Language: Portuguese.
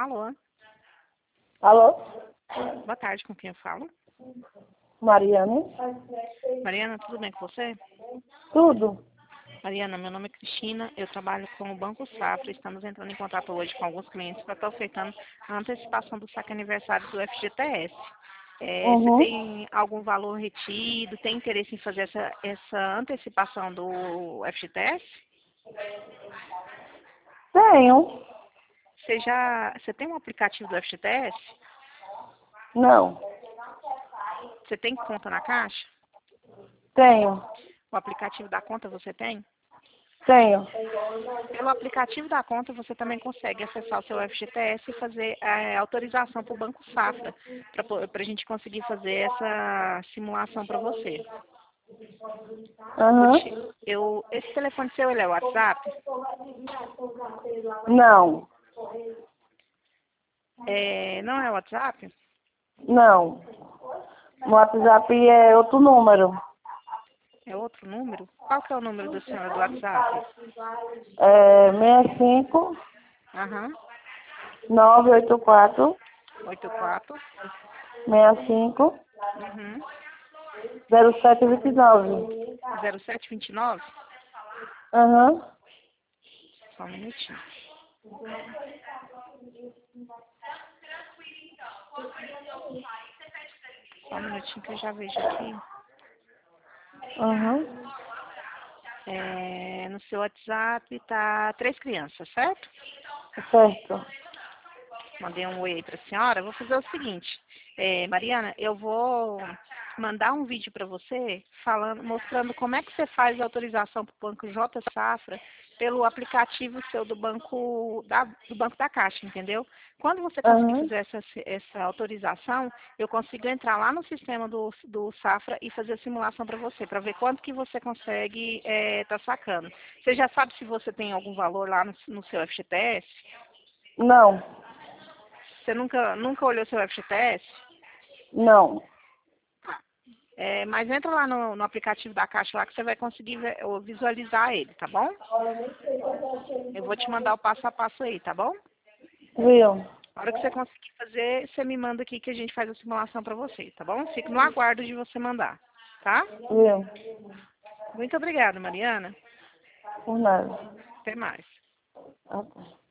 Alô, Alô? boa tarde, com quem eu falo? Mariana? Mariana, tudo bem com você? Tudo? Mariana, meu nome é Cristina, eu trabalho com o Banco Safra, estamos entrando em contato hoje com alguns clientes para estar ofertando a antecipação do saque aniversário do FGTS. Você Uhum. tem algum valor retido, tem interesse em fazer essa antecipação do FGTS? Tenho. Você tem um aplicativo do FGTS? Não. Você tem conta na Caixa? Tenho. O aplicativo da conta você tem? Tenho. Pelo aplicativo da conta, você também consegue acessar o seu FGTS e fazer a autorização para o Banco Safra, para a gente conseguir fazer essa simulação para você. Uhum. Esse telefone seu, ele é o WhatsApp? Não. Não é o WhatsApp? Não. O WhatsApp é outro número. É outro número? Qual que é o número do senhor do WhatsApp? É 65 Aham, 984 84, 65 uhum, 0729. 0729? Uhum. Só um minutinho. Só um minutinho que eu já vejo aqui. Uhum. No seu WhatsApp tá 3 crianças, certo? Certo. Mandei um oi aí para a senhora. Eu vou fazer o seguinte, Mariana, eu vou mandar um vídeo para você mostrando como é que você faz a autorização para o Banco J Safra pelo aplicativo seu do Banco da Caixa, entendeu? Quando você conseguir Uhum. fazer essa autorização, eu consigo entrar lá no sistema do Safra e fazer a simulação para você, para ver quanto que você consegue tá sacando. Você já sabe se você tem algum valor lá no seu FGTS? Não. Você nunca olhou seu FGTS? Não. Mas entra lá no aplicativo da Caixa lá que você vai conseguir visualizar ele, tá bom? Eu vou te mandar o passo a passo aí, tá bom? Viu? Na hora que você conseguir fazer, você me manda aqui que a gente faz a simulação pra você, tá bom? Fico no aguardo de você mandar, tá? Viu? Muito obrigada, Mariana. Por nada. Até mais. Ok.